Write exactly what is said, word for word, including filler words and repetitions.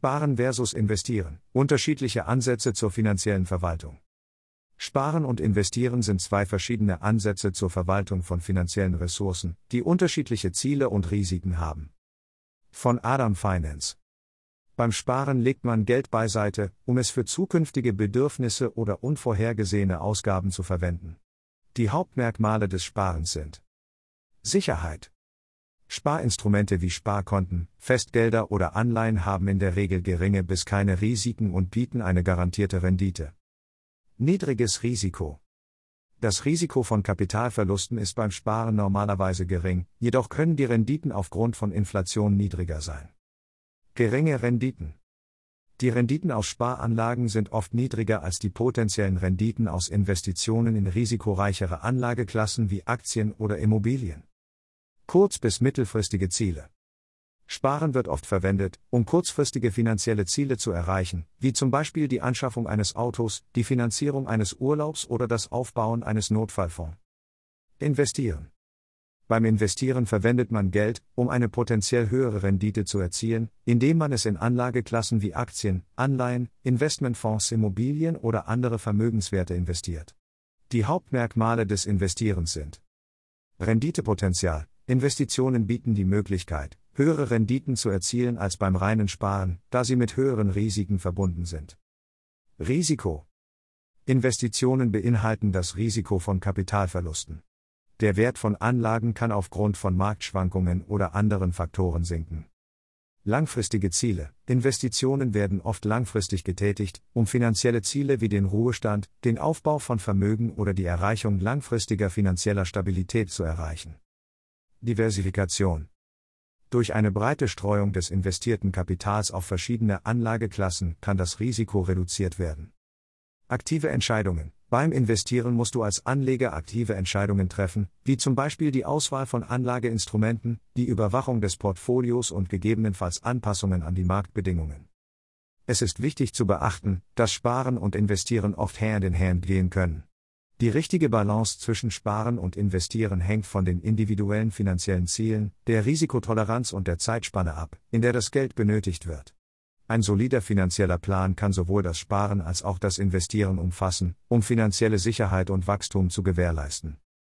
Sparen versus Investieren. Unterschiedliche Ansätze zur finanziellen Verwaltung. Sparen und Investieren sind zwei verschiedene Ansätze zur Verwaltung von finanziellen Ressourcen, die unterschiedliche Ziele und Risiken haben. Von Adam Finance. Beim Sparen legt man Geld beiseite, um es für zukünftige Bedürfnisse oder unvorhergesehene Ausgaben zu verwenden. Die Hauptmerkmale des Sparens sind: Sicherheit. Sparinstrumente wie Sparkonten, Festgelder oder Anleihen haben in der Regel geringe bis keine Risiken und bieten eine garantierte Rendite. Niedriges Risiko. Das Risiko von Kapitalverlusten ist beim Sparen normalerweise gering, jedoch können die Renditen aufgrund von Inflation niedriger sein. Geringe Renditen. Die Renditen aus Sparanlagen sind oft niedriger als die potenziellen Renditen aus Investitionen in risikoreichere Anlageklassen wie Aktien oder Immobilien. Kurz- bis mittelfristige Ziele. Sparen wird oft verwendet, um kurzfristige finanzielle Ziele zu erreichen, wie zum Beispiel die Anschaffung eines Autos, die Finanzierung eines Urlaubs oder das Aufbauen eines Notfallfonds. Investieren. Beim Investieren verwendet man Geld, um eine potenziell höhere Rendite zu erzielen, indem man es in Anlageklassen wie Aktien, Anleihen, Investmentfonds, Immobilien oder andere Vermögenswerte investiert. Die Hauptmerkmale des Investierens sind: Renditepotenzial. Investitionen bieten die Möglichkeit, höhere Renditen zu erzielen als beim reinen Sparen, da sie mit höheren Risiken verbunden sind. Risiko. Investitionen beinhalten das Risiko von Kapitalverlusten. Der Wert von Anlagen kann aufgrund von Marktschwankungen oder anderen Faktoren sinken. Langfristige Ziele. Investitionen werden oft langfristig getätigt, um finanzielle Ziele wie den Ruhestand, den Aufbau von Vermögen oder die Erreichung langfristiger finanzieller Stabilität zu erreichen. Diversifikation. Durch eine breite Streuung des investierten Kapitals auf verschiedene Anlageklassen kann das Risiko reduziert werden. Aktive Entscheidungen. Beim Investieren musst du als Anleger aktive Entscheidungen treffen, wie zum Beispiel die Auswahl von Anlageinstrumenten, die Überwachung des Portfolios und gegebenenfalls Anpassungen an die Marktbedingungen. Es ist wichtig zu beachten, dass Sparen und Investieren oft Hand in Hand gehen können. Die richtige Balance zwischen Sparen und Investieren hängt von den individuellen finanziellen Zielen, der Risikotoleranz und der Zeitspanne ab, in der das Geld benötigt wird. Ein solider finanzieller Plan kann sowohl das Sparen als auch das Investieren umfassen, um finanzielle Sicherheit und Wachstum zu gewährleisten.